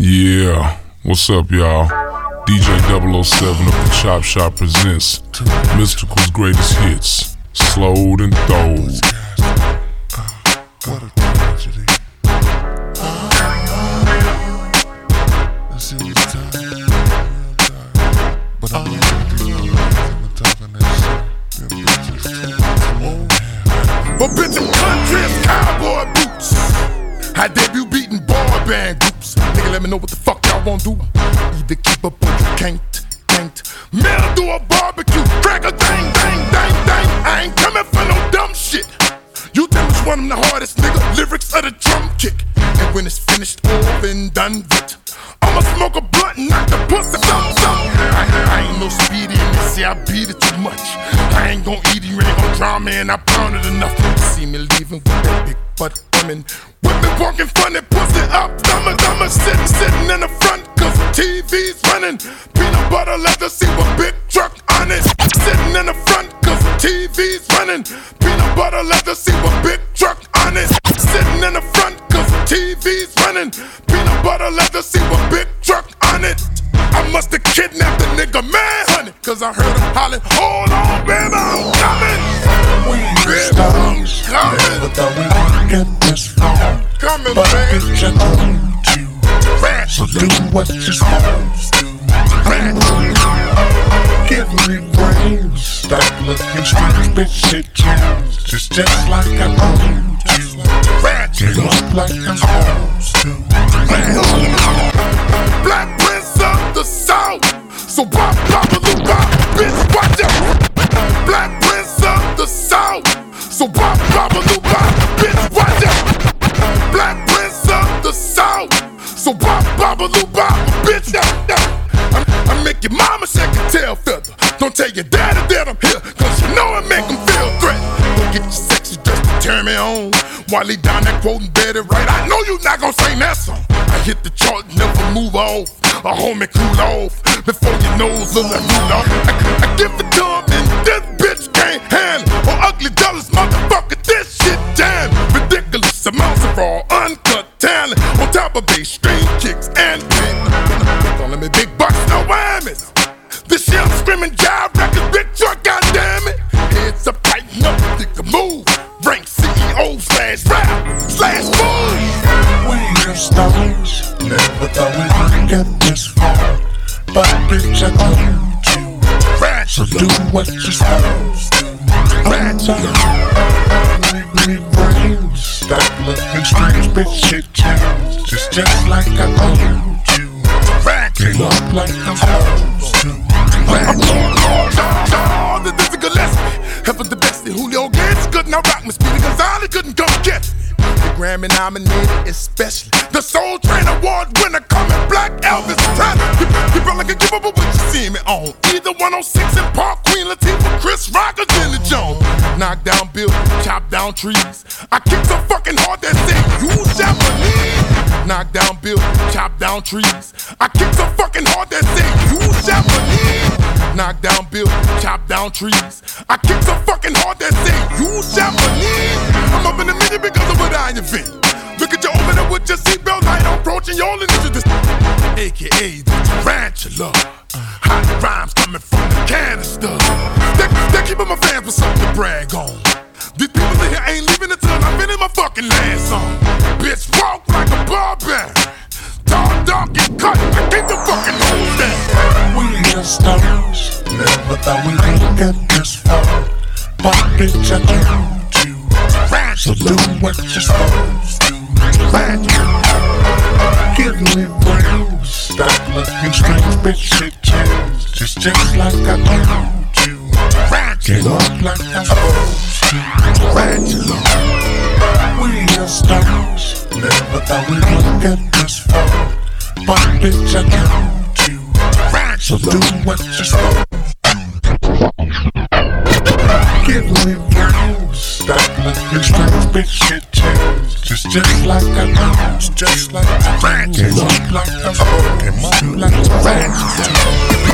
Yeah, what's up, y'all? DJ 007 of the Chop Shop presents Mystikal's greatest hits, Slowed and Throwed. What a tragedy. This is time, but I'm talking that shit. Them bitches but bitch, them country's cowboy boots. I debut beating boy band groups. Nigga, let me know what the fuck y'all won't do. Either keep up or you can't. Mail do a barbecue, crack a dang. I ain't coming for no dumb shit. You tell which one of them the hardest, nigga. Lyrics of the drum kick. And when it's finished, all and done with, I'ma smoke a blunt and knock the pussy something. I ain't no speedy in this, see I beat it too much. I ain't gon' eat it, you ain't gon' drown me, and I pounded enough. You see me leaving with that big butt women. Women walking funny, pussy up, dumber, sitting in the front, cause the TV's running. Peanut butter leather, see what big truck on it. Sitting in the front, cause the TV's running. Peanut butter leather, see what big truck on it. Sitting in the front, cause the TV's running. Peanut butter leather, see what big truck on it. I must've kidnapped the nigga, man, honey, cause I heard him hollering, hold on, baby, I'm coming. Baby, I'm coming. But thought we wouldn't get this far. Coming, but baby. bitch, I told you. So do what you're supposed to. Give me brains. Stop looking strange, bitch, it changed. Just like I told you. Get up like I'm supposed to. Black Prince of the South. So pop, bitch, watch out. Black Prince of the South. So pop, bitch, watch out. Black Prince of the South. So pop, bitch, I make your mama shake your tail feather. Don't tell your daddy that I'm here, cause you know it make him feel threatened. Don't get your sexy dress to turn me on. While he down there quoting Betty Wright, I know you not gonna sing that song. I hit the chart, never move off. A homie cool off before your nose look like Rudolph. I give it to him and this bitch can't handle. Or ugly dollars, motherfucker, this shit damn ridiculous amounts of raw uncut talent on top of bass string kicks and big. Calling me big bucks, no whammies. This shit I'm screaming jive records, big truck, goddammit. Heads up, tighten up, think a move. Rank CEO /rap/move. We're stars. Never thought we would get this far. But bitch, I told you. So do what you're supposed to. Give me brains. Stop looking strange, bitch, it changed. Just like I told you. Get up like I'm supposed to. The Dizzy Gillespie, Heaven the Bestie, Julio Gates couldn't rock me. Speedy Gonzalez couldn't come get me. The Grammy nominated, especially the Soul Train Award winner, coming Black Elvis Presley. You probably can give up what you see me on. Either 106 in Park, Queen Latifah, Chris Rock, or Jenny Jones. Knock down buildings, chop down trees. I kick so fucking hard that say you shall believe. Knock down buildings, chop down trees. I kick so fucking hard that say you shall believe. Knock down buildings, chop down trees. I kick so fucking hard that say you shall believe. I'm up in the minute because of what I invent. Look at you open up with your seatbelt light on, approaching your only into this, AKA the tarantula. Hot rhymes coming from the canister. They're keeping my fans with something to brag on. These people in here ain't leaving until I finish my fucking last song. Bitch, walk like a barbarian. Tall, dark, and cut. I keep the fucking hoes down. We're stars. Never thought we would get this far. But bitch, I told you. So do what you're supposed to. Give me brains. Stop looking strange, bitch, it changed. Just like I told you. Get up like I'm supposed to. We're stars. Never thought we would get this far. But bitch, I told you. So do what you're supposed to. Give me brains. Stop looking strange, bitch, it changed. Just like I told you. Just like I told you. Get up like I'm supposed to.